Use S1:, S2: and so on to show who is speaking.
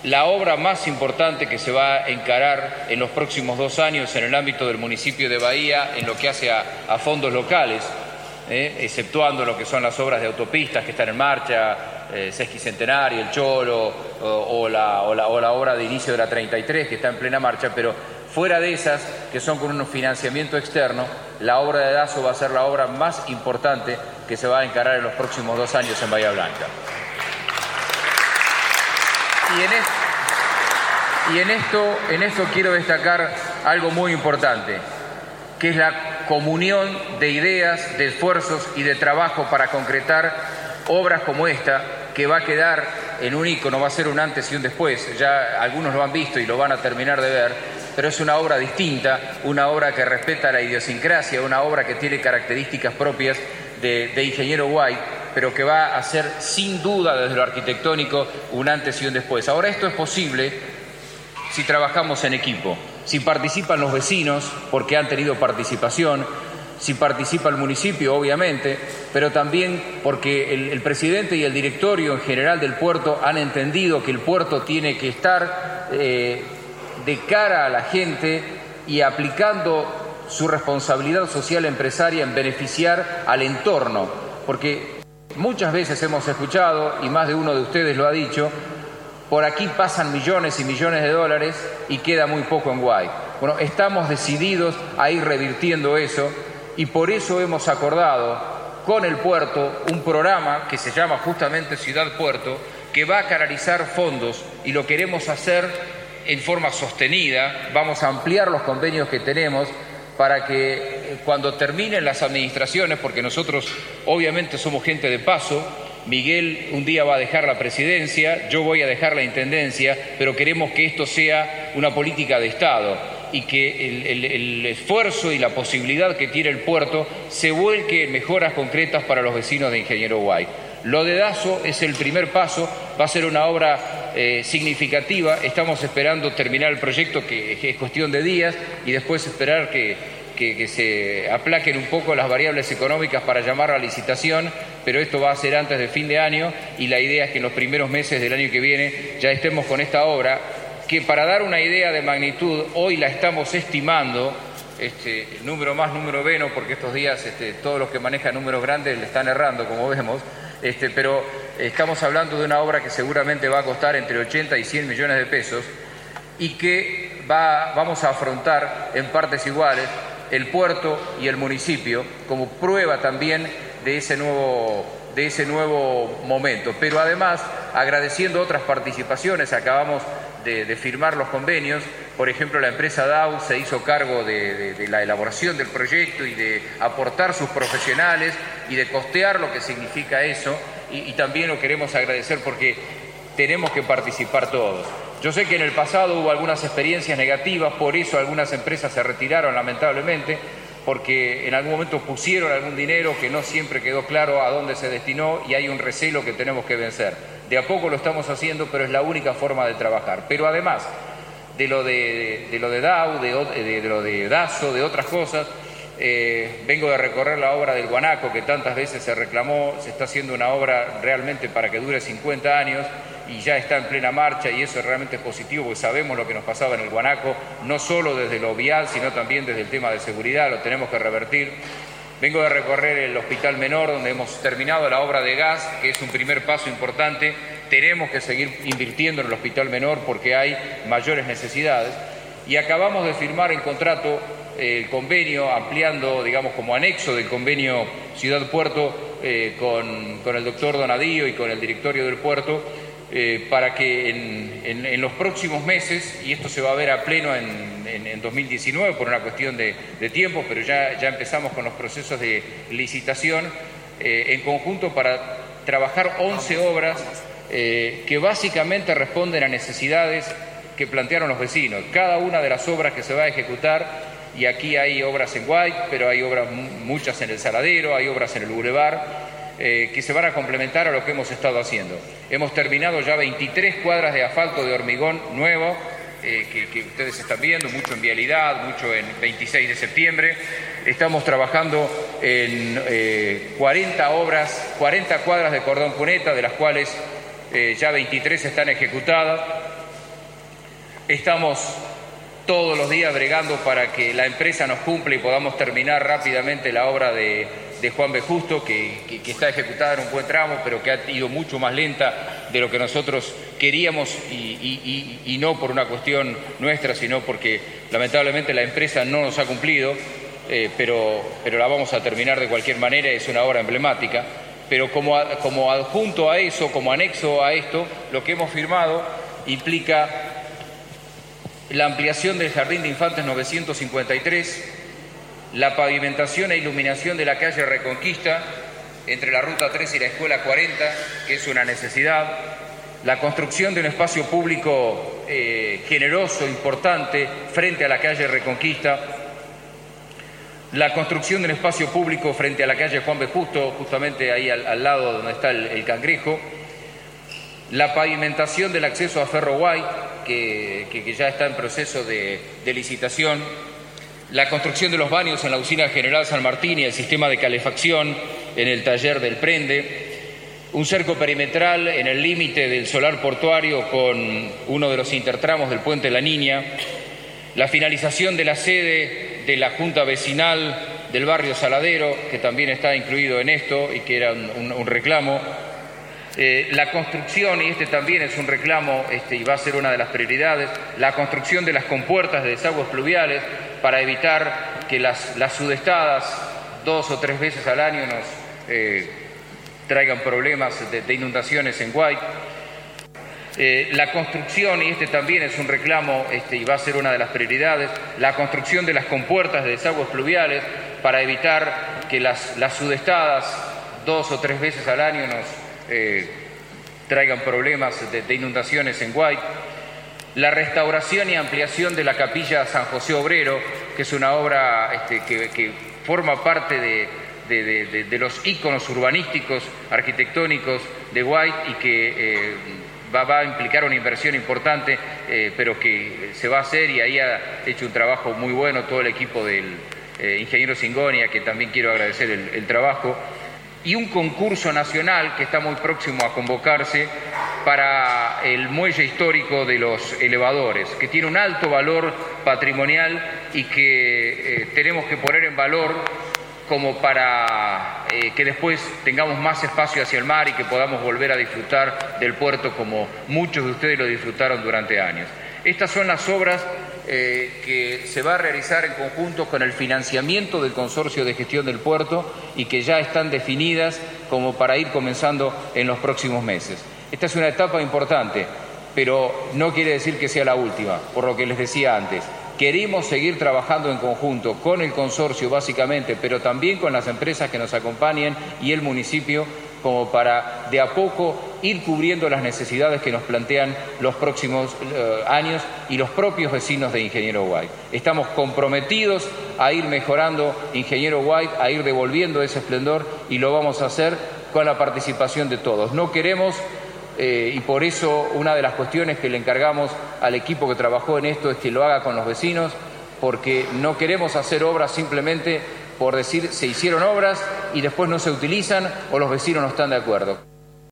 S1: la obra más importante que se va a encarar en los próximos 2 años en el ámbito del municipio de Bahía en lo que hace a fondos locales, exceptuando lo que son las obras de autopistas que están en marcha, Sesquicentenario, El Cholo o la obra de inicio de la 33 que está en plena marcha, pero fuera de esas que son con un financiamiento externo, la obra de Dazo va a ser la obra más importante que se va a encarar en los próximos 2 años en Bahía Blanca. Y en esto quiero destacar algo muy importante, que es la comunión de ideas, de esfuerzos y de trabajo para concretar obras como esta, que va a quedar en un ícono, va a ser un antes y un después. Ya algunos lo han visto y lo van a terminar de ver, pero es una obra distinta, una obra que respeta la idiosincrasia, una obra que tiene características propias de Ingeniero White, pero que va a ser sin duda desde lo arquitectónico un antes y un después. Ahora, esto es posible si trabajamos en equipo, si participan los vecinos, porque han tenido participación, si participa el municipio, obviamente, pero también porque el presidente y el directorio en general del puerto han entendido que el puerto tiene que estar de cara a la gente y aplicando su responsabilidad social empresaria en beneficiar al entorno, porque muchas veces hemos escuchado, y más de uno de ustedes lo ha dicho, por aquí pasan millones y millones de dólares y queda muy poco en Guay. Bueno, estamos decididos a ir revirtiendo eso y por eso hemos acordado con el puerto un programa que se llama justamente Ciudad Puerto, que va a canalizar fondos y lo queremos hacer en forma sostenida. Vamos a ampliar los convenios que tenemos para que cuando terminen las administraciones, porque nosotros obviamente somos gente de paso, Miguel un día va a dejar la presidencia, yo voy a dejar la intendencia, pero queremos que esto sea una política de Estado y que el esfuerzo y la posibilidad que tiene el puerto se vuelque en mejoras concretas para los vecinos de Ingeniero White. Lo de Dazo es el primer paso, va a ser una obra significativa. Estamos esperando terminar el proyecto, que es cuestión de días, y después esperar que se aplaquen un poco las variables económicas para llamar a licitación, pero esto va a ser antes de fin de año y la idea es que en los primeros meses del año que viene ya estemos con esta obra, que para dar una idea de magnitud, hoy la estamos estimando, número más, número menos, porque estos días todos los que manejan números grandes le están errando, como vemos, pero estamos hablando de una obra que seguramente va a costar entre 80 y 100 millones de pesos y que vamos a afrontar en partes iguales el puerto y el municipio como prueba también de ese nuevo momento. Pero además, agradeciendo otras participaciones, acabamos de firmar los convenios. Por ejemplo, la empresa Dow se hizo cargo de la elaboración del proyecto y de aportar sus profesionales y de costear lo que significa eso, y también lo queremos agradecer porque tenemos que participar todos. Yo sé que en el pasado hubo algunas experiencias negativas, por eso algunas empresas se retiraron lamentablemente, porque en algún momento pusieron algún dinero que no siempre quedó claro a dónde se destinó y hay un recelo que tenemos que vencer. De a poco lo estamos haciendo, pero es la única forma de trabajar. Pero además de lo de Dow, de lo de Dazo, de otras cosas, vengo de recorrer la obra del Guanaco que tantas veces se reclamó. Se está haciendo una obra realmente para que dure 50 años y ya está en plena marcha, y eso realmente es positivo porque sabemos lo que nos pasaba en el Guanaco, no solo desde lo vial sino también desde el tema de seguridad, lo tenemos que revertir. Vengo de recorrer el Hospital Menor, donde hemos terminado la obra de gas, que es un primer paso importante. Tenemos que seguir invirtiendo en el Hospital Menor porque hay mayores necesidades, y acabamos de firmar el contrato, el convenio, ampliando, digamos, como anexo del convenio Ciudad Puerto con el doctor Donadío y con el directorio del puerto, para que en los próximos meses, y esto se va a ver a pleno en 2019 por una cuestión de tiempo, pero ya empezamos con los procesos de licitación en conjunto para trabajar 11 obras que básicamente responden a necesidades que plantearon los vecinos. Cada una de las obras que se va a ejecutar, y aquí hay obras en White, pero hay obras muchas en el Saladero, hay obras en el Boulevard, que se van a complementar a lo que hemos estado haciendo. Hemos terminado ya 23 cuadras de asfalto de hormigón nuevo, que ustedes están viendo, mucho en vialidad, mucho en 26 de septiembre. Estamos trabajando en 40 cuadras de cordón cuneta, de las cuales ya 23 están ejecutadas. Estamos todos los días bregando para que la empresa nos cumpla y podamos terminar rápidamente la obra de Juan B. Justo, que está ejecutada en un buen tramo, pero que ha ido mucho más lenta de lo que nosotros queríamos y no por una cuestión nuestra, sino porque lamentablemente la empresa no nos ha cumplido, pero la vamos a terminar de cualquier manera, es una obra emblemática. Pero como adjunto a eso, como anexo a esto, lo que hemos firmado implica la ampliación del Jardín de Infantes 953, la pavimentación e iluminación de la calle Reconquista entre la Ruta 3 y la Escuela 40, que es una necesidad, la construcción de un espacio público generoso, importante, frente a la calle Reconquista, la construcción de un espacio público frente a la calle Juan B. Justo, justamente ahí al lado donde está el Cangrejo, la pavimentación del acceso a Ferro Guay, que ya está en proceso de licitación, la construcción de los baños en la usina General San Martín y el sistema de calefacción en el taller del Prende, un cerco perimetral en el límite del solar portuario con uno de los intertramos del Puente La Niña, la finalización de la sede de la Junta Vecinal del barrio Saladero, que también está incluido en esto y que era un reclamo, la construcción, y este también es un reclamo y va a ser una de las prioridades, la construcción de las compuertas de desagües pluviales para evitar que las sudestadas 2 o 3 veces al año nos traigan problemas de inundaciones en Guay. La construcción, y este también es un reclamo y va a ser una de las prioridades, la construcción de las compuertas de desagües pluviales para evitar que las sudestadas 2 o 3 veces al año nos traigan problemas de inundaciones en Guay. La restauración y ampliación de la capilla San José Obrero, que es una obra que forma parte de los íconos urbanísticos, arquitectónicos de Guay y que va a implicar una inversión importante, pero que se va a hacer, y ahí ha hecho un trabajo muy bueno todo el equipo del ingeniero Singonia, que también quiero agradecer el trabajo, y un concurso nacional que está muy próximo a convocarse para el muelle histórico de los elevadores, que tiene un alto valor patrimonial y que tenemos que poner en valor como para que después tengamos más espacio hacia el mar y que podamos volver a disfrutar del puerto como muchos de ustedes lo disfrutaron durante años. Estas son las obras que se va a realizar en conjunto con el financiamiento del Consorcio de Gestión del Puerto y que ya están definidas como para ir comenzando en los próximos meses. Esta es una etapa importante, pero no quiere decir que sea la última, por lo que les decía antes. Queremos seguir trabajando en conjunto con el consorcio básicamente, pero también con las empresas que nos acompañen y el municipio, como para de a poco ir cubriendo las necesidades que nos plantean los próximos años y los propios vecinos de Ingeniero Guay. Estamos comprometidos a ir mejorando Ingeniero Guay, a ir devolviendo ese esplendor, y lo vamos a hacer con la participación de todos. No queremos, y por eso una de las cuestiones que le encargamos al equipo que trabajó en esto es que lo haga con los vecinos, porque no queremos hacer obras simplemente por decir se hicieron obras y después no se utilizan o los vecinos no están de acuerdo.